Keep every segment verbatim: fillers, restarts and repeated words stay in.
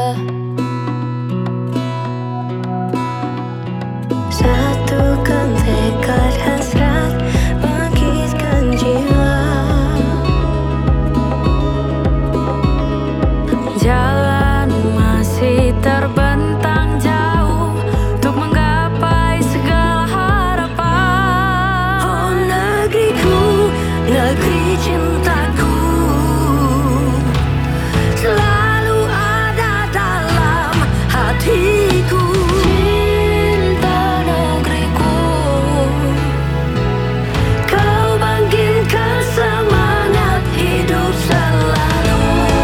Satukan tekad hasrat, bangkitkan jiwa. Jalan masih terbentang jauh untuk menggapai segala harapan. Oh negeriku, negeri cintaku, selalu ada dalam hatiku. Cinta negeriku, kau bangkitkan semangat hidup selalu.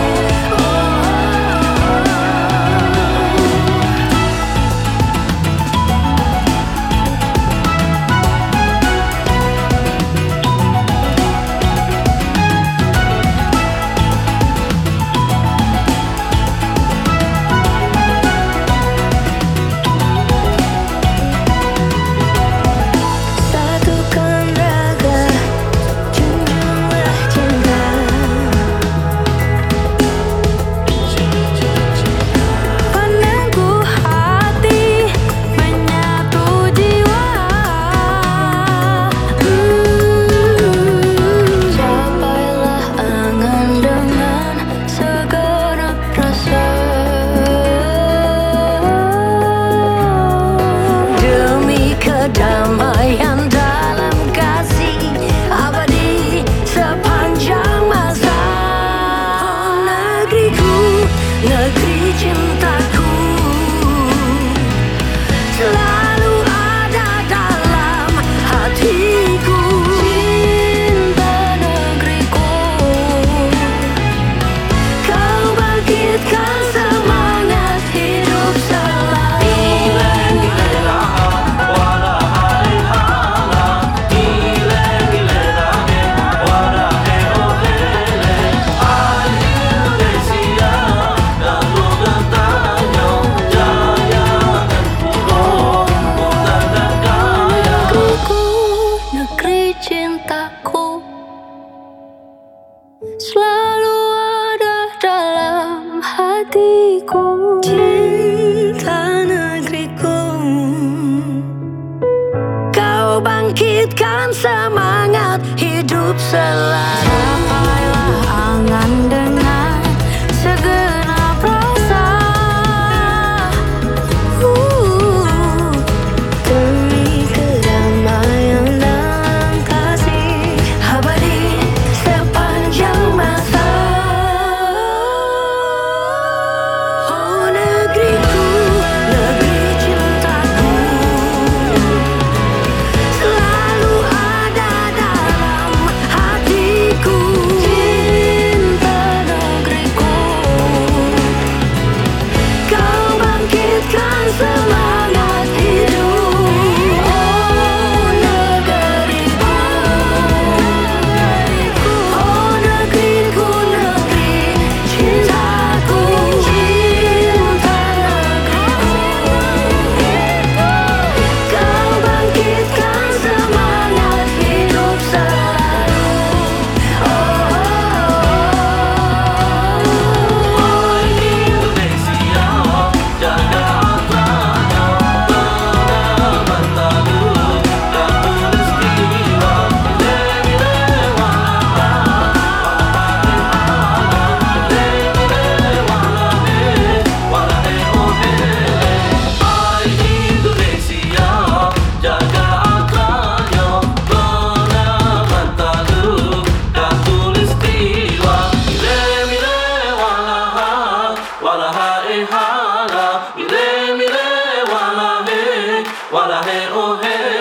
Satukan raga, junjunglah cinta. Penenggu hati, menyatu jiwa. Hmm, capailah angan dengan segenap rasa. Demi kedamaian dalam kasih abadi sepanjang masa. Oh negeriku, negeri cintaku, selalu ada dalam hatiku. Cinta negeriku, kau bangkitkan semangat hidup selalu. Negeri cintaku, selalu ada dalam hatiku. Cinta negeriku, kau bangkitkan semangat hidup selalu. Capailah angan dengan segenap rasa. Uh, Demi kedamaian dalam kasih abadi sepanjang masa. Oh negeriku, negeri cintaku, selalu ada dalam hatiku. Cinta negeriku, kau bangkitkan semangat hidup. Oh negeriku, oh negeriku, negeri cintaku. Cinta negeriku, kau bangkitkan semangat hidup selalu. Wala he, oh hey.